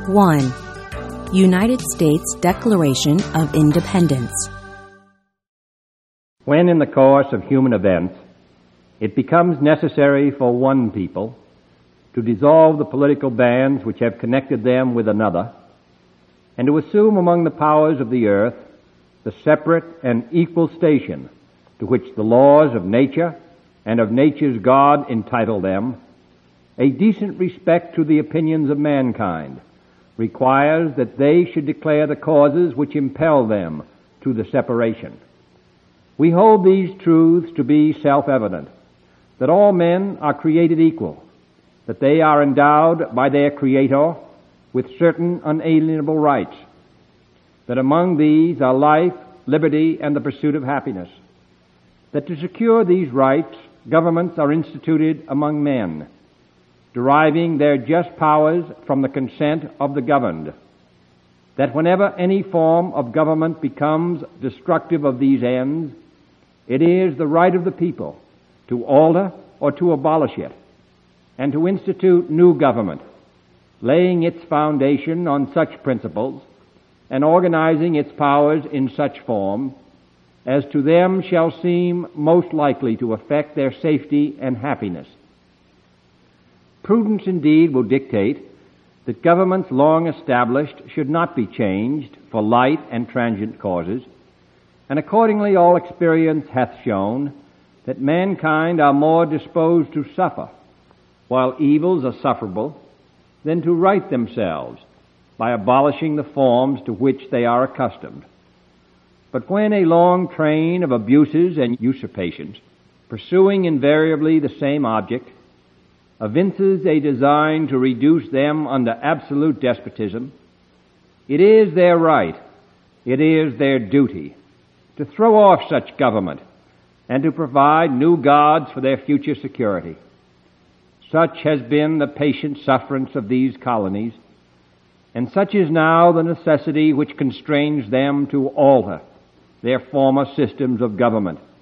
1. United States Declaration of Independence. When in the course of human events it becomes necessary for one people to dissolve the political bands which have connected them with another, and to assume among the powers of the earth the separate and equal station to which the laws of nature and of nature's God entitle them, a decent respect to the opinions of mankind requires that they should declare the causes which impel them to the separation. We hold these truths to be self-evident, that all men are created equal, that they are endowed by their Creator with certain unalienable rights, that among these are life, liberty, and the pursuit of happiness, that to secure these rights, governments are instituted among men, deriving their just powers from the consent of the governed, that whenever any form of government becomes destructive of these ends, it is the right of the people to alter or to abolish it, and to institute new government, laying its foundation on such principles and organizing its powers in such form as to them shall seem most likely to affect their safety and happiness. Prudence indeed will dictate that governments long established should not be changed for light and transient causes, and accordingly all experience hath shown that mankind are more disposed to suffer, while evils are sufferable, than to right themselves by abolishing the forms to which they are accustomed. But when a long train of abuses and usurpations, pursuing invariably the same object, evinces a design to reduce them under absolute despotism, it is their right, it is their duty, to throw off such government and to provide new gods for their future security. Such has been the patient sufferance of these colonies, and such is now the necessity which constrains them to alter their former systems of government.